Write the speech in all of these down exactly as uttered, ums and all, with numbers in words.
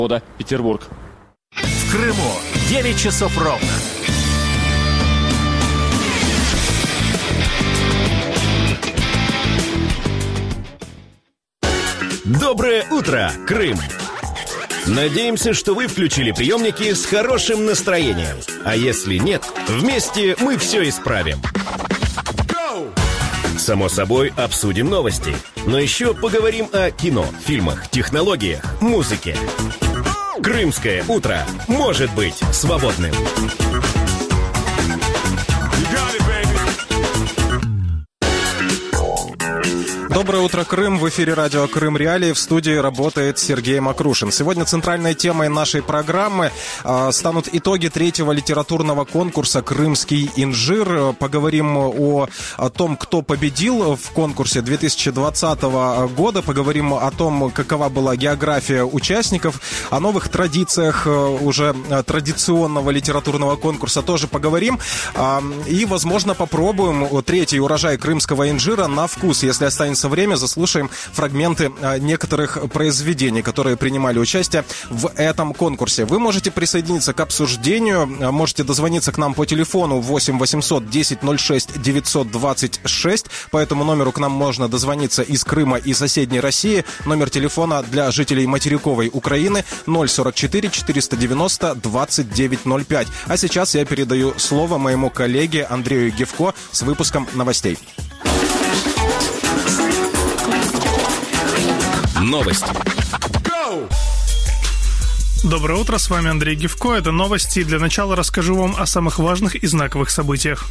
Петербург. В Крыму девять часов ровно. Доброе утро, Крым! Надеемся, что вы включили приемники с хорошим настроением. А если нет, вместе мы все исправим. Само собой, обсудим новости. Но еще поговорим о кино, фильмах, технологиях, музыке. Крымское утро может быть свободным. Доброе утро, Крым. В эфире радио «Крым Реалии». В студии работает Сергей Макрушин. Сегодня центральной темой нашей программы э, станут итоги третьего литературного конкурса «Крымский инжир». Поговорим о, о том, кто победил в конкурсе две тысячи двадцатого года. Поговорим о том, какова была география участников. О новых традициях э, уже традиционного литературного конкурса тоже поговорим. Э, и, возможно, попробуем третий урожай крымского инжира на вкус. Если останется время, заслушаем фрагменты некоторых произведений, которые принимали участие в этом конкурсе. Вы можете присоединиться к обсуждению, можете дозвониться к нам по телефону восемь восемьсот десять ноль шесть девятьсот двадцать шесть. По этому номеру к нам можно дозвониться из Крыма и соседней России. Номер телефона для жителей материковой Украины ноль сорок четыре четыреста девяносто двадцать девять ноль пять. А сейчас я передаю слово моему коллеге Андрею Гевко с выпуском новостей. Новости. Доброе утро, с вами Андрей Гевко. Это новости. Для начала расскажу вам о самых важных и знаковых событиях.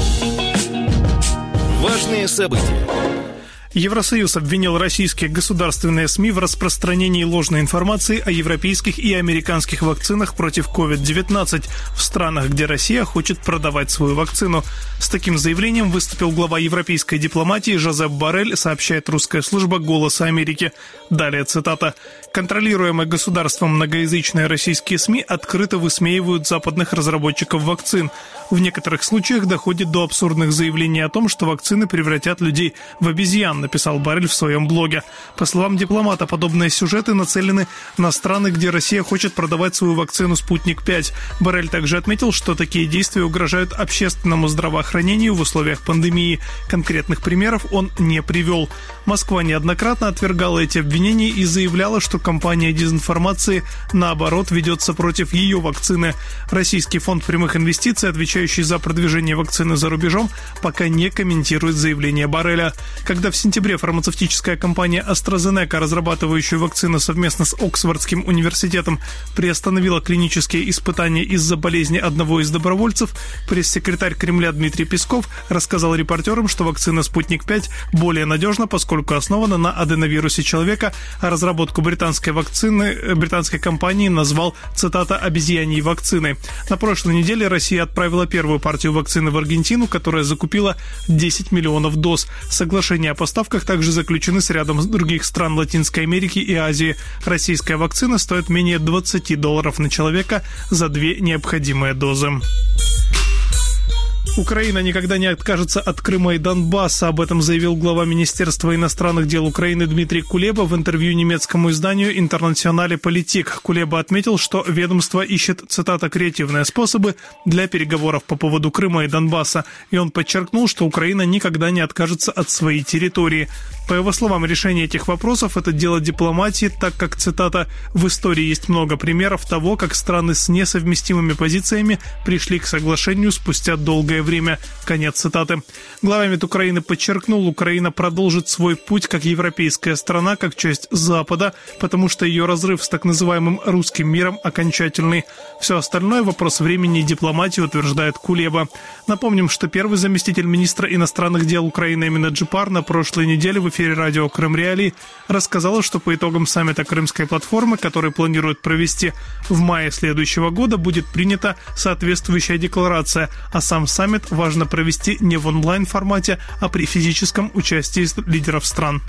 Важные события. Евросоюз обвинил российские государственные СМИ в распространении ложной информации о европейских и американских вакцинах против ковид девятнадцать в странах, где Россия хочет продавать свою вакцину. С таким заявлением выступил глава европейской дипломатии Жозеп Боррель, сообщает русская служба «Голоса Америки». Далее цитата. «Контролируемые государством многоязычные российские СМИ открыто высмеивают западных разработчиков вакцин. В некоторых случаях доходит до абсурдных заявлений о том, что вакцины превратят людей в обезьян», написал Боррель в своем блоге. По словам дипломата, подобные сюжеты нацелены на страны, где Россия хочет продавать свою вакцину «Спутник пять». Боррель также отметил, что такие действия угрожают общественному здравоохранению в условиях пандемии. Конкретных примеров он не привел. Москва неоднократно отвергала эти обвинения и заявляла, что кампания дезинформации, наоборот, ведется против ее вакцины. Российский фонд прямых инвестиций, отвечающий за продвижение вакцины за рубежом, пока не комментирует заявление Борреля. Когда в сентябре фармацевтическая компания AstraZeneca, разрабатывающая вакцину совместно с Оксфордским университетом, приостановила клинические испытания из-за болезни одного из добровольцев, пресс-секретарь Кремля Дмитрий Песков рассказал репортерам, что вакцина «Спутник пять» более надежна, поскольку основана на аденовирусе человека, а разработку британской вакцины британской компании назвал, цитата, «обезьяньей вакциной». На прошлой неделе Россия отправила первую партию вакцины в Аргентину, которая закупила десять миллионов доз. Соглашения о поставках также заключены с рядом других стран Латинской Америки и Азии. Российская вакцина стоит менее двадцать долларов на человека за две необходимые дозы. Украина никогда не откажется от Крыма и Донбасса. Об этом заявил глава Министерства иностранных дел Украины Дмитрий Кулеба в интервью немецкому изданию «Интернационале Политик». Кулеба отметил, что ведомство ищет, цитата, «креативные способы для переговоров по поводу Крыма и Донбасса». И он подчеркнул, что Украина никогда не откажется от своей территории. По его словам, решение этих вопросов – это дело дипломатии, так как, цитата, «в истории есть много примеров того, как страны с несовместимыми позициями пришли к соглашению спустя долгое время». Конец цитаты. Глава МИД Украины подчеркнул, Украина продолжит свой путь как европейская страна, как часть Запада, потому что ее разрыв с так называемым русским миром окончательный. Все остальное – вопрос времени и дипломатии, утверждает Кулеба. Напомним, что первый заместитель министра иностранных дел Украины Эмин Аджипар на прошлой неделе в эфире радио «Крым Реалии» рассказала, что по итогам саммита Крымской платформы, который планируют провести в мае следующего года, будет принята соответствующая декларация, а сам саммит важно провести не в онлайн-формате, а при физическом участии лидеров стран.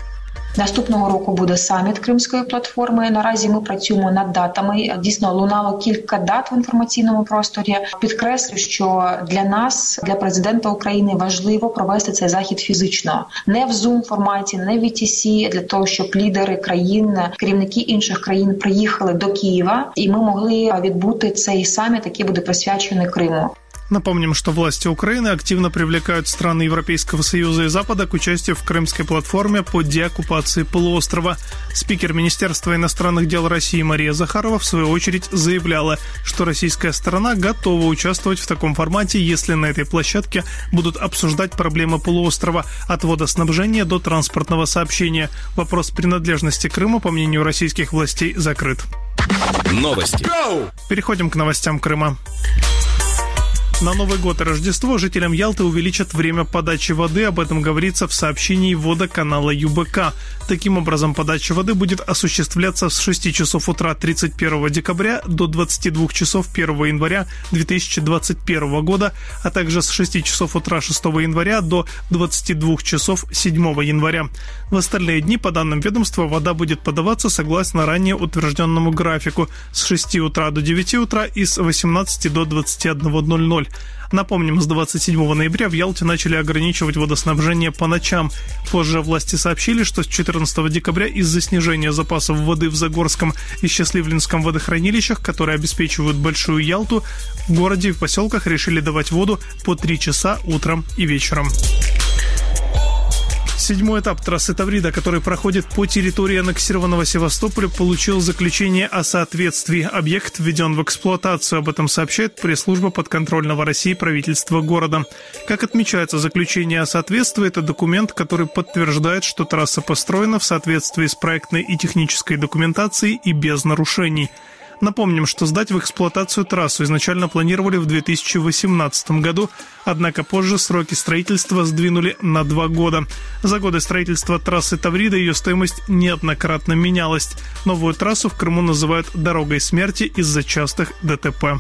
Наступного року буде саміт Кримської платформи. Наразі ми працюємо над датами. Дійсно, лунало кілька дат в інформаційному просторі. Підкреслю, що для нас, для президента України, важливо провести цей захід фізично. Не в Zoom-форматі, не в і ті сі, для того, щоб лідери країн, керівники інших країн приїхали до Києва, і ми могли відбути цей саміт, який буде присвячений Криму. Напомним, что власти Украины активно привлекают страны Европейского Союза и Запада к участию в Крымской платформе по деоккупации полуострова. Спикер Министерства иностранных дел России Мария Захарова, в свою очередь, заявляла, что российская сторона готова участвовать в таком формате, если на этой площадке будут обсуждать проблемы полуострова от водоснабжения до транспортного сообщения. Вопрос принадлежности Крыма, по мнению российских властей, закрыт. Новости. Переходим к новостям Крыма. На Новый год и Рождество жителям Ялты увеличат время подачи воды. Об этом говорится в сообщении водоканала ю бэ ка. Таким образом, подача воды будет осуществляться с шести часов утра тридцать первого декабря до двадцати двух часов первого января две тысячи двадцать первого года, а также с шести часов утра шестого января до двадцати двух часов седьмого января. В остальные дни, по данным ведомства, вода будет подаваться согласно ранее утвержденному графику с шести утра до девяти утра и с восемнадцати до двадцати одного ноль-ноль. Напомним, с двадцать седьмого ноября в Ялте начали ограничивать водоснабжение по ночам. Позже власти сообщили, что с четырнадцатого декабря из-за снижения запасов воды в Загорском и Счастливлинском водохранилищах, которые обеспечивают Большую Ялту, в городе и в поселках решили давать воду по три часа утром и вечером. Седьмой этап трассы Таврида, который проходит по территории аннексированного Севастополя, получил заключение о соответствии. Объект введен в эксплуатацию. Об этом сообщает пресс-служба подконтрольного России правительства города. Как отмечается, заключение о соответствии – это документ, который подтверждает, что трасса построена в соответствии с проектной и технической документацией и без нарушений. Напомним, что сдать в эксплуатацию трассу изначально планировали в две тысячи восемнадцатом году, однако позже сроки строительства сдвинули на два года. За годы строительства трассы Таврида ее стоимость неоднократно менялась. Новую трассу в Крыму называют «дорогой смерти» из-за частых дэ тэ пэ.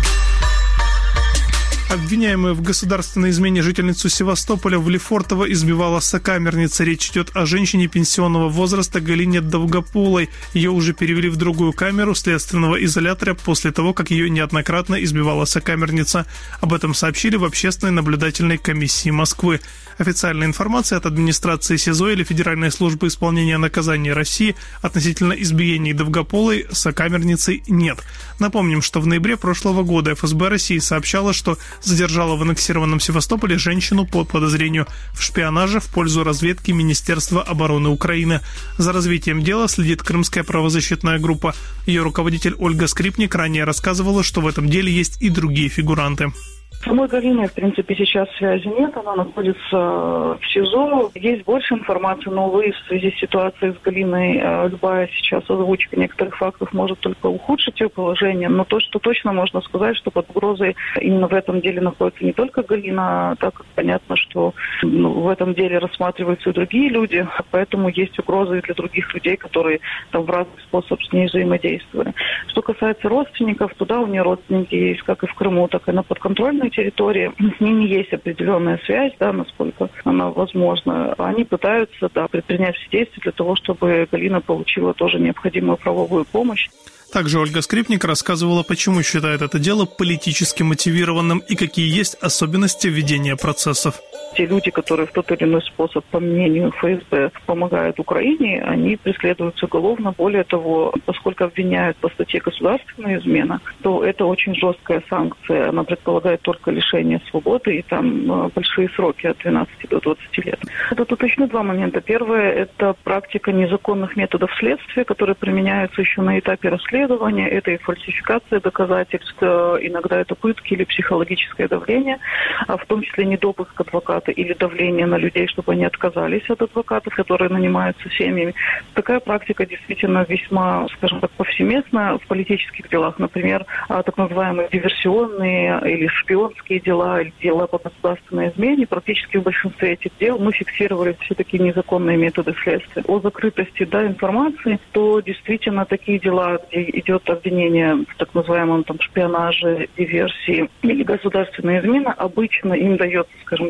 Обвиняемую в государственной измене жительницу Севастополя в Лефортово избивала сокамерница. Речь идет о женщине пенсионного возраста Галине Довгополой. Ее уже перевели в другую камеру следственного изолятора после того, как ее неоднократно избивала сокамерница. Об этом сообщили в Общественной наблюдательной комиссии Москвы. Официальной информации от администрации СИЗО или Федеральной службы исполнения наказаний России относительно избиений Довгополой сокамерницей нет. Напомним, что в ноябре прошлого года эф эс бэ России сообщала, что задержала в аннексированном Севастополе женщину по подозрению в шпионаже в пользу разведки Министерства обороны Украины. За развитием дела следит Крымская правозащитная группа. Ее руководитель Ольга Скрипник ранее рассказывала, что в этом деле есть и другие фигуранты. С самой Галиной, в принципе, сейчас связи нет, она находится в СИЗО. Есть больше информации, но, увы, в связи с ситуацией с Галиной, любая сейчас озвучка некоторых фактов может только ухудшить ее положение. Но то, что точно можно сказать, что под угрозой именно в этом деле находится не только Галина, так как понятно, что ну, в этом деле рассматриваются и другие люди, поэтому есть угрозы и для других людей, которые там в разных способах с ней взаимодействовали. Что касается родственников, то да, у нее родственники есть как и в Крыму, так и на подконтрольной территории. С ними есть определенная связь, да, насколько она возможна. Они пытаются, да, предпринять все действия для того, чтобы Галина получила тоже необходимую правовую помощь. Также Ольга Скрипник рассказывала, почему считает это дело политически мотивированным и какие есть особенности ведения процессов. Те люди, которые в тот или иной способ, по мнению эф эс бэ, помогают Украине, они преследуются уголовно. Более того, поскольку обвиняют по статье «Государственная измена», то это очень жесткая санкция. Она предполагает только лишение свободы, и там большие сроки от двенадцати до двадцати лет. Тут уточню два момента. Первое – это практика незаконных методов следствия, которые применяются еще на этапе расследования. Это и фальсификация доказательств, иногда это пытки или психологическое давление, в том числе недопуск адвоката или давление на людей, чтобы они отказались от адвокатов, которые нанимаются семьями. Такая практика действительно весьма, скажем так, повсеместна в политических делах. Например, так называемые диверсионные или шпионские дела, или дела по государственной измене. Практически в большинстве этих дел мы фиксировали все-таки незаконные методы следствия. О закрытости, да, информации, то действительно такие дела, где идет обвинение в так называемом там, шпионаже, диверсии или государственной измене, обычно им дается, скажем так,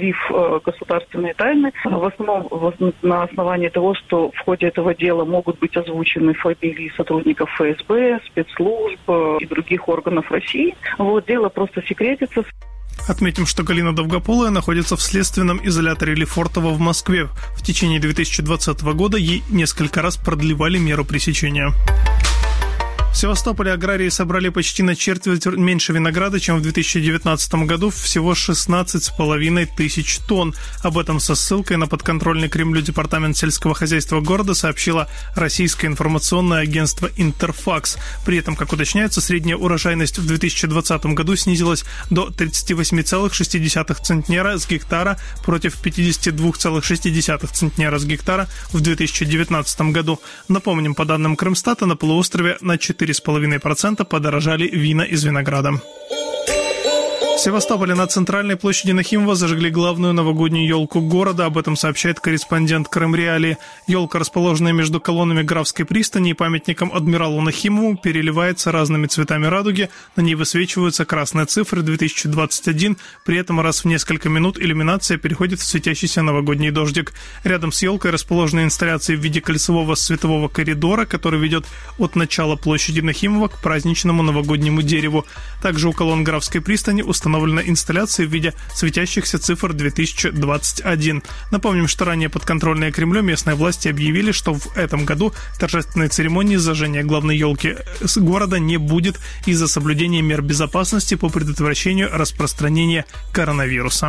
гриф «государственные тайны». В основном на основании того, что в ходе этого дела могут быть озвучены фамилии сотрудников ФСБ, спецслужб и других органов России. Вот, дело просто секретится. Отметим, что Галина Довгополая находится в следственном изоляторе Лефортово в Москве. В течение две тысячи двадцатого года ей несколько раз продлевали меру пресечения. В Севастополе аграрии собрали почти на четверть меньше винограда, чем в две тысячи девятнадцатом году, всего шестнадцать с половиной тысяч тонн. Об этом со ссылкой на подконтрольный Кремлю департамент сельского хозяйства города сообщило российское информационное агентство «Интерфакс». При этом, как уточняется, средняя урожайность в две тысячи двадцатом году снизилась до тридцать восемь целых шесть десятых центнера с гектара против пятьдесят два целых шесть десятых центнера с гектара в две тысячи девятнадцатом году. Напомним, по данным Крымстата, на полуострове на четыре с половиной процента подорожали вина из винограда. В Севастополе на центральной площади Нахимова зажгли главную новогоднюю елку города. Об этом сообщает корреспондент Крым Реалии. Елка, расположенная между колоннами Графской пристани и памятником адмиралу Нахимову, переливается разными цветами радуги. На ней высвечиваются красные цифры две тысячи двадцать один. При этом раз в несколько минут иллюминация переходит в светящийся новогодний дождик. Рядом с елкой расположены инсталляции в виде кольцевого светового коридора, который ведет от начала площади Нахимова к праздничному новогоднему дереву. Также у колонн Графской пристани установлена установлена инсталляция в виде светящихся цифр две тысячи двадцать один. Напомним, что ранее подконтрольные Кремлю местные власти объявили, что в этом году торжественной церемонии зажжения главной елки города не будет из-за соблюдения мер безопасности по предотвращению распространения коронавируса.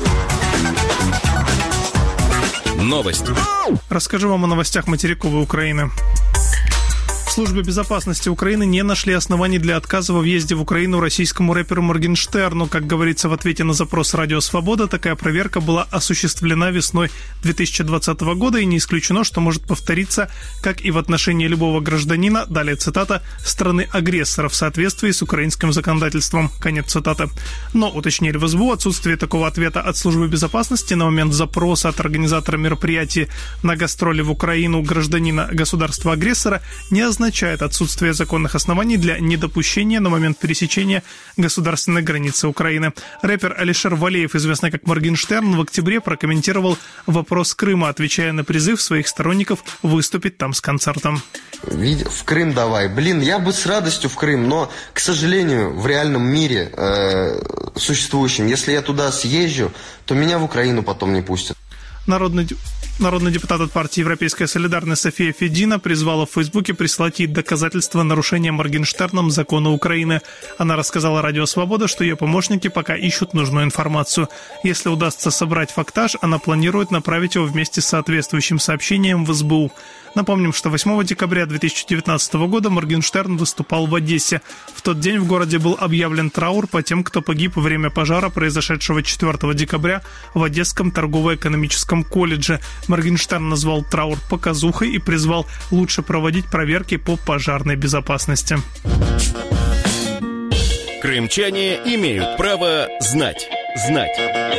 Новости. Расскажу вам о новостях материковой Украины. В службе безопасности Украины не нашли оснований для отказа во въезде в Украину российскому рэперу Моргенштерну. Как говорится в ответе на запрос «Радио Свобода», такая проверка была осуществлена весной две тысячи двадцатого года, и не исключено, что может повториться, как и в отношении любого гражданина, далее цитата, страны-агрессора в соответствии с украинским законодательством. Конец цитаты. Но, уточнили в эс бэ у, отсутствие такого ответа от службы безопасности на момент запроса от организатора мероприятий на гастроли в Украину гражданина государства-агрессора не означает, означает отсутствие законных оснований для недопущения на момент пересечения государственной границы Украины. Рэпер Алишер Валеев, известный как Моргенштерн, в октябре прокомментировал вопрос Крыма, отвечая на призыв своих сторонников выступить там с концертом. В Крым давай. Блин, я бы с радостью в Крым, но, к сожалению, в реальном мире э, существующем, если я туда съезжу, то меня в Украину потом не пустят. Народный... Народный депутат от партии «Европейская солидарность» София Федина призвала в Фейсбуке прислать ей доказательства нарушения Моргенштерном закона Украины. Она рассказала «Радио Свобода», что ее помощники пока ищут нужную информацию. Если удастся собрать фактаж, она планирует направить его вместе с соответствующим сообщением в эс бэ у. Напомним, что восьмого декабря две тысячи девятнадцатого года Моргенштерн выступал в Одессе. В тот день в городе был объявлен траур по тем, кто погиб во время пожара, произошедшего четвёртого декабря в Одесском торгово-экономическом колледже. Моргенштерн назвал траур показухой и призвал лучше проводить проверки по пожарной безопасности. Крымчане имеют право знать. Знать.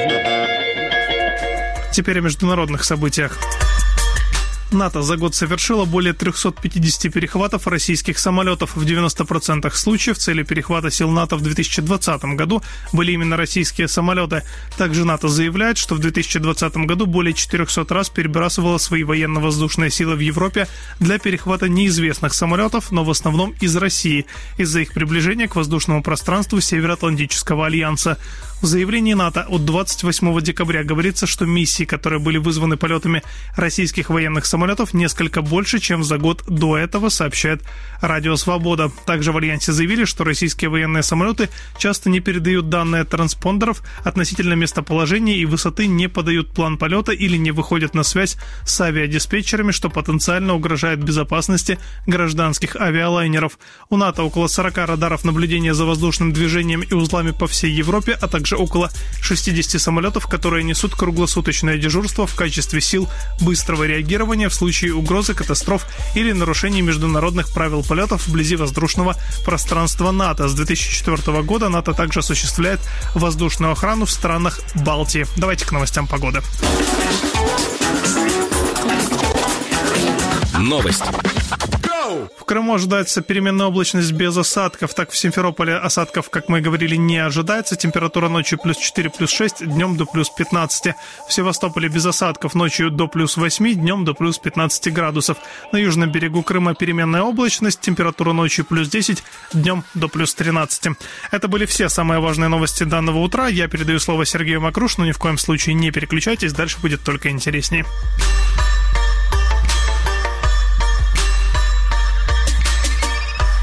Теперь о международных событиях. НАТО за год совершило более триста пятьдесят перехватов российских самолетов. В девяноста процентах случаев цели перехвата сил НАТО в две тысячи двадцатом году были именно российские самолеты. Также НАТО заявляет, что в две тысячи двадцатом году более четырехсот раз перебрасывало свои военно-воздушные силы в Европе для перехвата неизвестных самолетов, но в основном из России, из-за их приближения к воздушному пространству Североатлантического альянса. В заявлении НАТО от двадцать восьмого декабря говорится, что миссии, которые были вызваны полетами российских военных самолетов, несколько больше, чем за год до этого, сообщает Радио Свобода. Также в Альянсе заявили, что российские военные самолеты часто не передают данные транспондеров относительно местоположения и высоты, не подают план полета или не выходят на связь с авиадиспетчерами, что потенциально угрожает безопасности гражданских авиалайнеров. У НАТО около сорока радаров наблюдения за воздушным движением и узлами по всей Европе, а также около шестидесяти самолетов, которые несут круглосуточное дежурство в качестве сил быстрого реагирования в случае угрозы, катастроф или нарушений международных правил полетов вблизи воздушного пространства НАТО. С две тысячи четвёртого года НАТО также осуществляет воздушную охрану в странах Балтии. Давайте к новостям погоды. Новости. В Крыму ожидается переменная облачность без осадков. Так, в Симферополе осадков, как мы говорили, не ожидается. Температура ночью плюс четыре, плюс шесть, днем до плюс пятнадцать. В Севастополе без осадков, ночью до плюс восемь, днем до плюс пятнадцать градусов. На южном берегу Крыма переменная облачность. Температура ночью плюс десять, днем до плюс тринадцать. Это были все самые важные новости данного утра. Я передаю слово Сергею Мокрушину. Ни в коем случае не переключайтесь, дальше будет только интереснее.